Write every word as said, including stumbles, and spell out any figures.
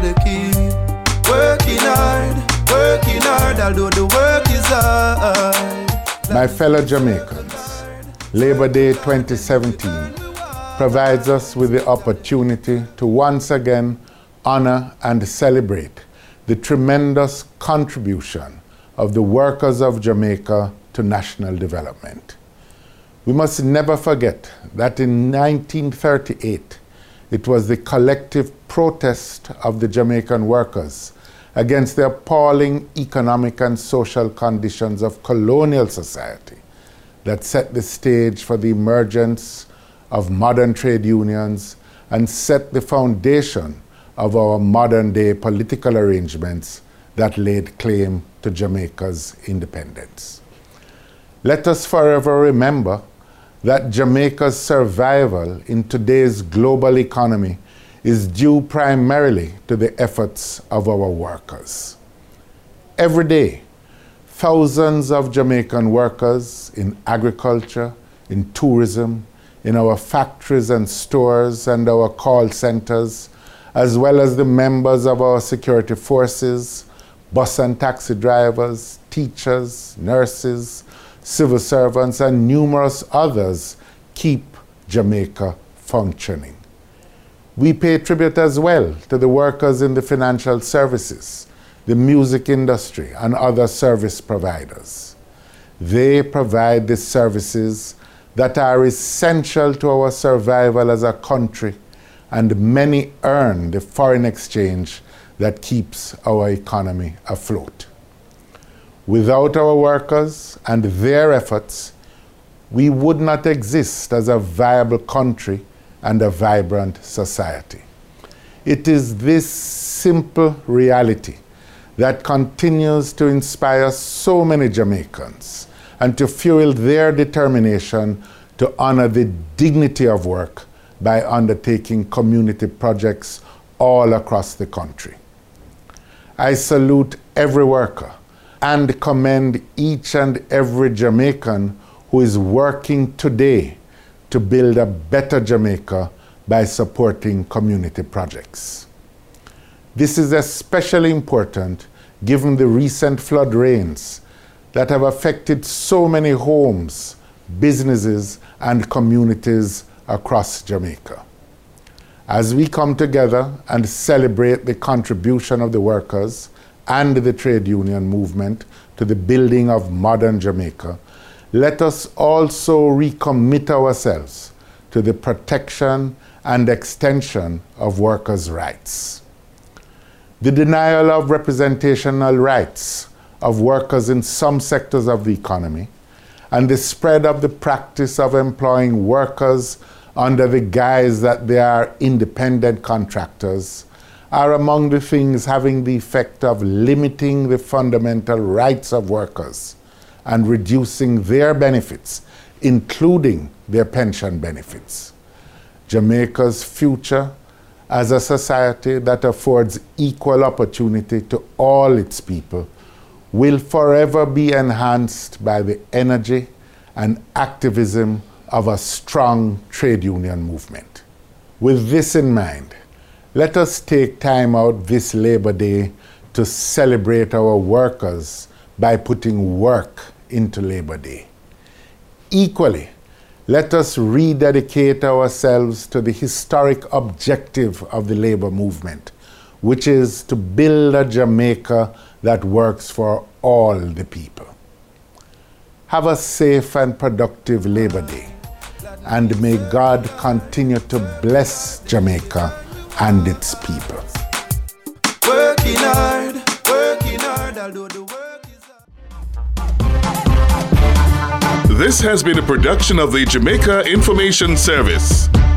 the key. Working hard, working hard, although the work is hard. My fellow Jamaicans, Labor Day twenty seventeen provides us with the opportunity to once again honor and celebrate the tremendous contribution of the workers of Jamaica to national development. We must never forget that in nineteen thirty-eight, it was the collective protest of the Jamaican workers against the appalling economic and social conditions of colonial society that set the stage for the emergence of modern trade unions and set the foundation of our modern-day political arrangements that laid claim to Jamaica's independence. Let us forever remember that Jamaica's survival in today's global economy is due primarily to the efforts of our workers. Every day, thousands of Jamaican workers in agriculture, in tourism, in our factories and stores and our call centers, as well as the members of our security forces, bus and taxi drivers, teachers, nurses, civil servants, and numerous others keep Jamaica functioning. We pay tribute as well to the workers in the financial services, the music industry, and other service providers. They provide the services that are essential to our survival as a country, and many earn the foreign exchange that keeps our economy afloat. Without our workers and their efforts, we would not exist as a viable country and a vibrant society. It is this simple reality that continues to inspire so many Jamaicans and to fuel their determination to honor the dignity of work by undertaking community projects all across the country. I salute every worker and commend each and every Jamaican who is working today to build a better Jamaica by supporting community projects. This is especially important given the recent flood rains that have affected so many homes, businesses, and communities across Jamaica. As we come together and celebrate the contribution of the workers and the trade union movement to the building of modern Jamaica, let us also recommit ourselves to the protection and extension of workers' rights. The denial of representational rights of workers in some sectors of the economy and the spread of the practice of employing workers under the guise that they are independent contractors are among the things having the effect of limiting the fundamental rights of workers and reducing their benefits, including their pension benefits. Jamaica's future as a society that affords equal opportunity to all its people will forever be enhanced by the energy and activism of a strong trade union movement. With this in mind, let us take time out this Labor Day to celebrate our workers by putting work into Labor Day. Equally, let us rededicate ourselves to the historic objective of the labor movement, which is to build a Jamaica that works for all the people. Have a safe and productive Labor Day, and may God continue to bless Jamaica and its people. Working hard, working hard, although the work is hard. This has been a production of the Jamaica Information Service.